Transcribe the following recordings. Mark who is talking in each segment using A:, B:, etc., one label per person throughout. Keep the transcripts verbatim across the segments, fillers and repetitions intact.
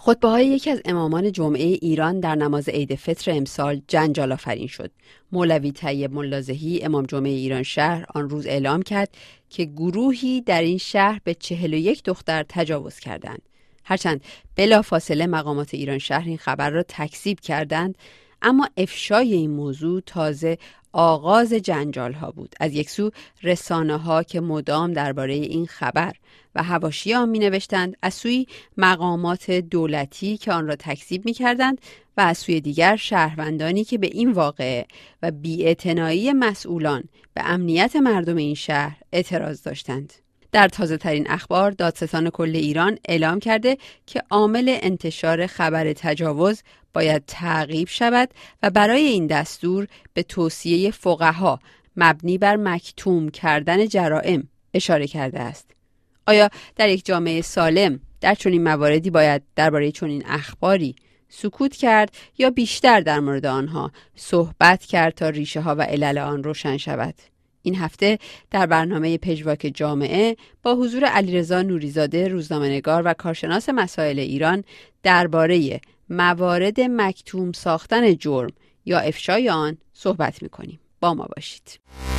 A: خطبه‌های یکی از امامان جمعه ایران در نماز عید فطر امسال جنجال آفرین شد. مولوی طیب ملازهی امام جمعه ایران شهر آن روز اعلام کرد که گروهی در این شهر به چهل و یک دختر تجاوز کردند. هرچند بلافاصله مقامات ایران شهر این خبر را تکذیب کردند، اما افشای این موضوع تازه آغاز جنجال ها بود. از یک سو رسانه ها که مدام درباره این خبر و حواشی آن می نوشتند، از سوی مقامات دولتی که آن را تکذیب می کردند و از سوی دیگر شهروندانی که به این واقعه و بی‌اعتنایی مسئولان به امنیت مردم این شهر اعتراض داشتند. در تازه ترین اخبار دادستان کل ایران اعلام کرده که عامل انتشار خبر تجاوز باید تعقیب شود و برای این دستور به توصیه فقها مبنی بر مکتوم کردن جرائم اشاره کرده است. آیا در یک جامعه سالم در چنین مواردی باید درباره چنین اخباری سکوت کرد یا بیشتر در مورد آنها صحبت کرد تا ریشه ها و علل آن روشن شود؟ این هفته در برنامه پژواک جامعه با حضور علیرضا نوریزاده روزنامه‌نگار و کارشناس مسائل ایران درباره موارد مکتوم ساختن جرم یا افشای آن صحبت می‌کنیم. با ما باشید.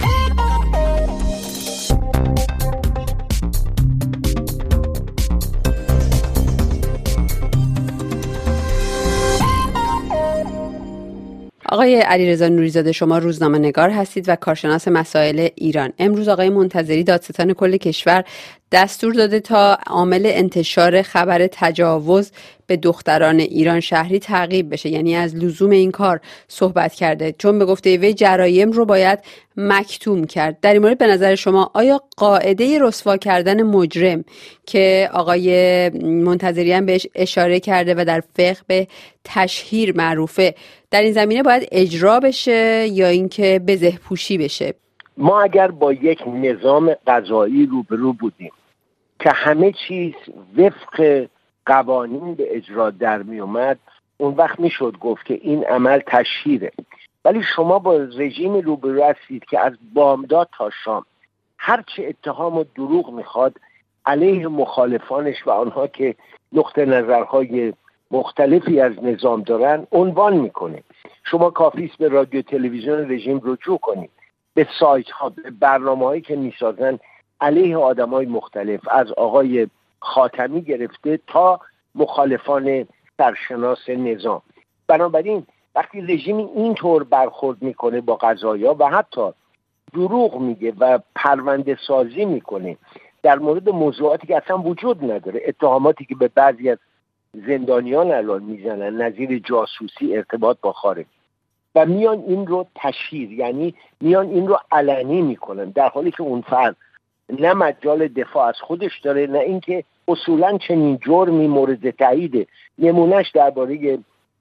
A: آقای علیرضا نوریزاده، شما روزنامه‌نگار هستید و کارشناس مسائل ایران. امروز آقای منتظری دادستان کل کشور دستور داده تا عامل انتشار خبر تجاوز به دختران ایران شهری تعقیب بشه، یعنی از لزوم این کار صحبت کرده، چون به گفته وی جرایم رو باید مکتوم کرد. در این مورد به نظر شما آیا قاعده رسوا کردن مجرم که آقای منتظری هم بهش اشاره کرده و در فقه به تشهیر معروفه، در این زمینه باید اجرا بشه یا اینکه بزهپوشی بشه؟
B: ما اگر با یک نظام قضایی روبرو بودیم که همه چیز وفق قوانین به اجرا در می اومد، اون وقت میشد گفت که این عمل تشهیره. ولی شما با رژیم روبرو هستید که از بامداد تا شام هرچه اتهام و دروغ میخواد علیه مخالفانش و آنها که نقطه نظرهای مختلفی از نظام دارن عنوان میکنه. شما کافیست به رادیو تلویزیون رژیم رجوع کنید، به سایت ها، به برنامه هایی که میسازن علیه آدم های مختلف، از آقای خاتمی گرفته تا مخالفان سرشناس نظام. بنابراین وقتی رژیم اینطور برخورد میکنه با قضایا و حتی دروغ میگه و پرونده سازی میکنه در مورد موضوعاتی که اصلا وجود نداره، اتهاماتی که به بعضی از زندانیان الان میزنن نظیر جاسوسی، ارتباط با خارج، و میان این رو تشهیر، یعنی میان این رو علنی میکنن، در حالی که اون فرد نه مجال دفاع از خودش داره، نه اینکه اصولا چنین جرمی مورد تاییده. نمونهش درباره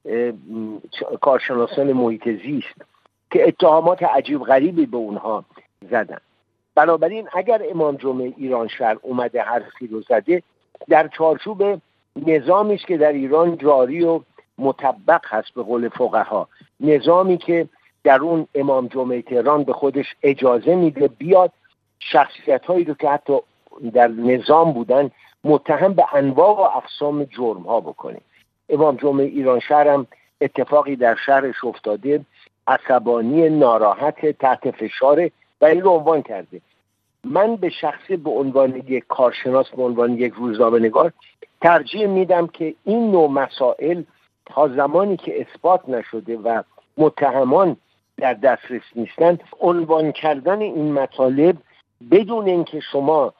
B: کارشناسان محیط زیست که اتهامات عجیب غریبی به اونها زدن. بنابراین اگر امام جمعه ایران شهر اومده حرفی رو زده در چارچوب نظامی است که در ایران جاری و مطبق هست، به قول فقها، نظامی که در اون امام جمعه تهران به خودش اجازه میده بیاد شخصیت هایی رو که حتی در نظام بودن متهم به انواع و اقسام جرم ها بکنه. امام جمعه ایران شهر هم اتفاقی در شهرش افتاده، عصبانی، ناراحت، تحت فشار و این رو عنوان کرده. من به شخصی به عنوان یک کارشناس، به عنوان یک روزنامه‌نگار ترجیح میدم که این نوع مسائل تا زمانی که اثبات نشده و متهمان در دسترس نیستند، عنوان کردن این مطالب بدون اینکه شما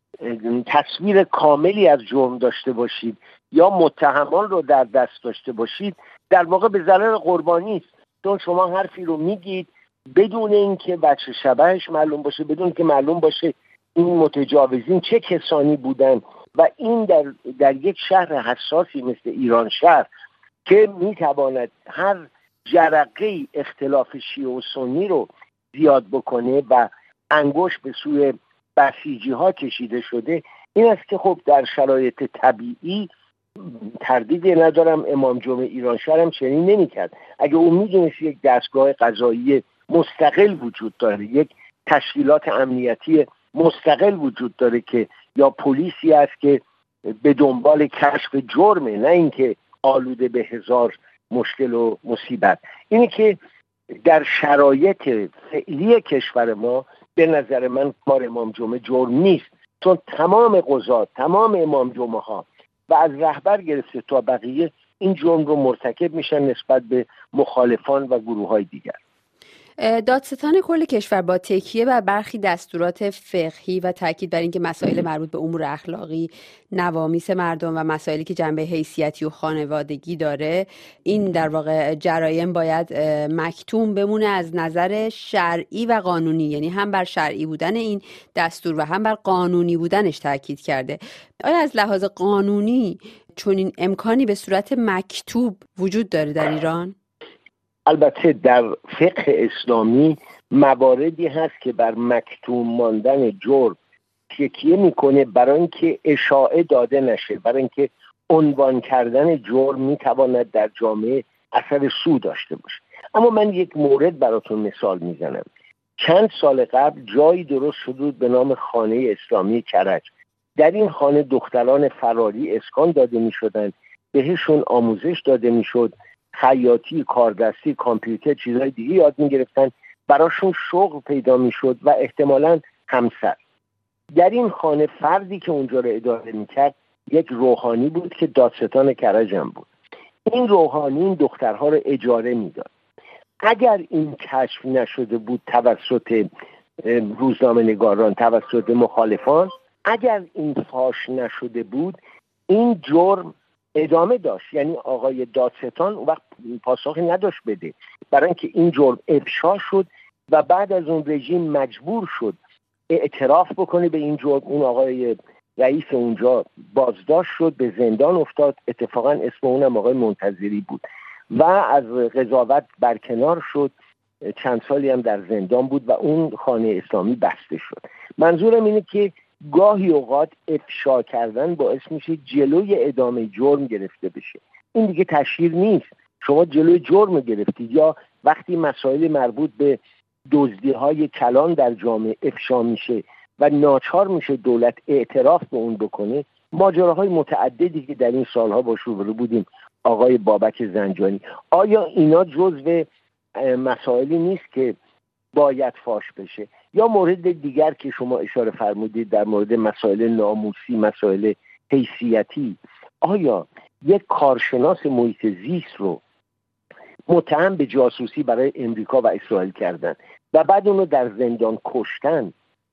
B: تصویر کاملی از جرم داشته باشید یا متهمان رو در دست داشته باشید، در واقع به ضرر قربانی است. چون شما حرفی رو میگید بدون اینکه بچه شبهش معلوم باشه، بدون اینکه معلوم باشه این متجاوزین چه کسانی بودن، و این در در یک شهر حساسی مثل ایران شهر که میتواند هر جرقه اختلاف شیعه و سنی رو زیاد بکنه و انگشت به سوی بسیجی ها کشیده شده، این است که خب در شرایط طبیعی تردیدی ندارم امام جمعه ایران شهر هم چنین نمی‌کرد. اگه اون میدونست یک دستگاه قضایی مستقل وجود داره، یک تشکیلات امنیتی مستقل وجود داره که یا پلیسی است که به دنبال کشف جرمه، نه اینکه آلوده به هزار مشکل و مصیبت. اینه که در شرایط فعلی کشور ما به نظر من کار امام جمعه جرم نیست، چون تمام قضات، تمام امام جمعه ها و از رهبر گرفته تا بقیه این جرم رو مرتکب میشن نسبت به مخالفان و گروه های دیگر.
A: دادستان کل کشور با تکیه بر برخی دستورات فقهی و تاکید بر اینکه مسائل مربوط به امور اخلاقی، نوامیس مردم و مسائلی که جنبه حیثیتی و خانوادگی داره، این در واقع جرایم باید مکتوم بمونه از نظر شرعی و قانونی، یعنی هم بر شرعی بودن این دستور و هم بر قانونی بودنش تاکید کرده. آیا از لحاظ قانونی چون این امکانی به صورت مکتوب وجود داره در ایران؟
B: البته در فقه اسلامی مواردی هست که بر مکتوم ماندن جرم تکیه میکنه برای اینکه اشاعه داده نشه، برای اینکه عنوان کردن جرم میتواند در جامعه اثر سو داشته باشه. اما من یک مورد براتون مثال میزنم. چند سال قبل جایی درست شد به نام خانه اسلامی کرج. در این خانه دختران فراری اسکان داده میشدند، بهشون آموزش داده میشد، خیاطی، کاردستی، کامپیوتر، چیزهای دیگه یاد میگرفتن، براشون شغل پیدا میشد و احتمالاً همسر. در این خانه فردی که اونجا رو اداره میکرد یک روحانی بود که دادستان کرج هم بود. این روحانی این دخترها رو اجاره میداد. اگر این کشف نشده بود توسط روزنامه نگاران، توسط مخالفان، اگر این فاش نشده بود، این جرم ادامه داشت. یعنی آقای دادستان اون وقت پاسخی نداشت بده، برای اینکه این جرم افشا شد و بعد از اون رژیم مجبور شد اعتراف بکنه به این جرم. اون آقای رئیس اونجا بازداشت شد، به زندان افتاد. اتفاقا اسم اونم آقای منتظری بود و از قضاوت برکنار شد. چند سالی هم در زندان بود و اون خانه اسلامی بسته شد. منظورم اینه که گاهی اوقات افشا کردن باعث میشه جلوی ادامه جرم گرفته بشه. این دیگه تشهیر نیست، شما جلوی جرم گرفتید. یا وقتی مسائل مربوط به دزدی‌های کلان در جامعه افشا میشه و ناچار میشه دولت اعتراف به اون بکنه. ماجراهای متعددی که در این سالها باش روبرو بودیم، آقای بابک زنجانی، آیا اینا جزو مسائلی نیست که باید فاش بشه؟ یا مورد دیگر که شما اشاره فرمودید در مورد مسائل ناموسی، مسائل حیثیتی، آیا یک کارشناس محیط زیست رو متهم به جاسوسی برای امریکا و اسرائیل کردن و بعد اونو در زندان کشتن،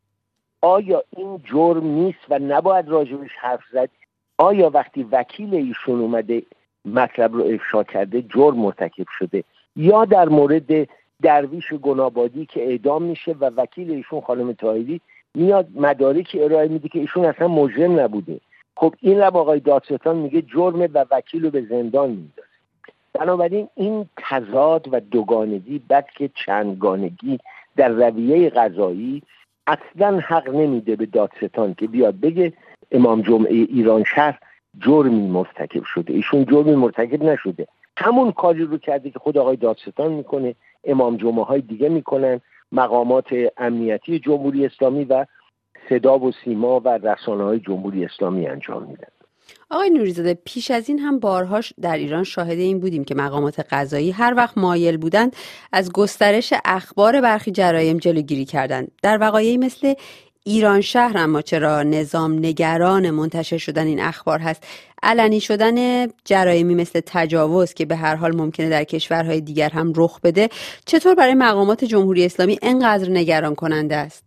B: آیا این جرم نیست و نباید راجبش حرف زد؟ آیا وقتی وکیل ایشون اومده مطلب رو افشا کرده جرم مرتکب شده؟ یا در مورد درویش گنابادی که اعدام میشه و وکیل ایشون خانم طاهری میاد مدارکی ارائه میده که ایشون اصلا مجرم نبوده، خب این رو آقای دادستان میگه جرمه و وکیل رو به زندان میندازه. بنابراین این تضاد و دوگانگی بلکه چندگانگی در رویه قضایی اصلا حق نمیده به دادستان که بیاد بگه امام جمعه ایران شهر جرمی مرتکب شده. ایشون جرمی مرتکب نشده، همون کاری رو کرده که خود آقای دادستان میکنه، امام جمعه های دیگه میکنن، مقامات امنیتی جمهوری اسلامی و صدا و سیما و رسانه های جمهوری اسلامی انجام میدن.
A: آقای نوری‌زاده، پیش از این هم بارهاش در ایران شاهد این بودیم که مقامات قضایی هر وقت مایل بودند از گسترش اخبار برخی جرایم جلوگیری کردند. در وقایعی مثل ایران شهر اما چرا نظام نگران منتشر شدن این اخبار هست؟ علنی شدن جرایمی مثل تجاوز که به هر حال ممکنه در کشورهای دیگر هم رخ بده، چطور برای مقامات جمهوری اسلامی اینقدر نگران کننده است؟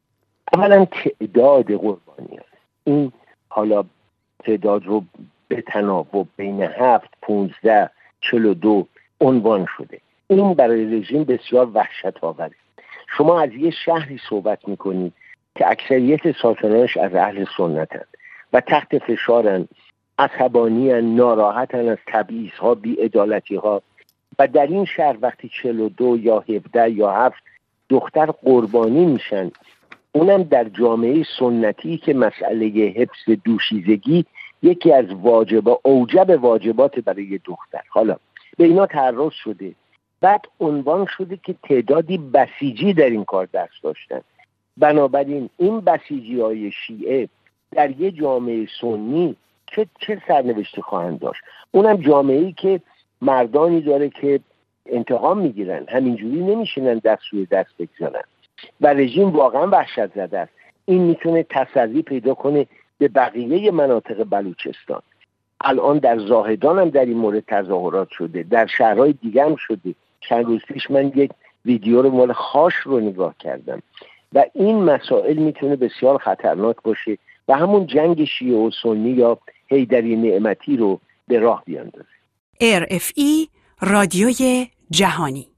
B: اولا تعداد قربانیان، این حالا تعداد رو به تناوب بین هفت، پونزده، چل و دو عنوان شده. این برای رژیم بسیار وحشت آوره. شما از یه شهری صحبت میکنید که اکثریت ساکنانش از اهل سنتن و تحت فشارن، عصبانیان، ناراحتن از تبعیض‌ها، بی‌عدالتی‌ها، و در این شهر وقتی چل و دو یا هفده یا هفت دختر قربانی میشن، اونم در جامعه سنتی که مسئله حفظ دوشیزگی یکی از واجبات، اوجب واجبات برای دختر، حالا به اینا تعرض شده. بعد عنوان شده که تعدادی بسیجی در این کار دست داشتن. بنابراین این بسیجی های شیعه در یه جامعه سنی چه چه سرنوشتی خواهند داشت؟ اونم جامعه‌ای که مردانی داره که انتقام میگیرن، همینجوری نمیشینن دست روی دست بگذارن و رژیم واقعا وحشت زده است. این میتونه تسری پیدا کنه به بقیه مناطق بلوچستان. الان در زاهدان هم در این مورد تظاهرات شده، در شهرهای دیگه هم شده. چند روز پیش من یک ویدیو رو مال خاش رو نگاه کردم و این مسائل میتونه بسیار خطرناک باشه و همون جنگ شیعه و سنی یا حیدری نعمتی رو به راه بیاندازه.
C: ار اف ای رادیوی جهانی.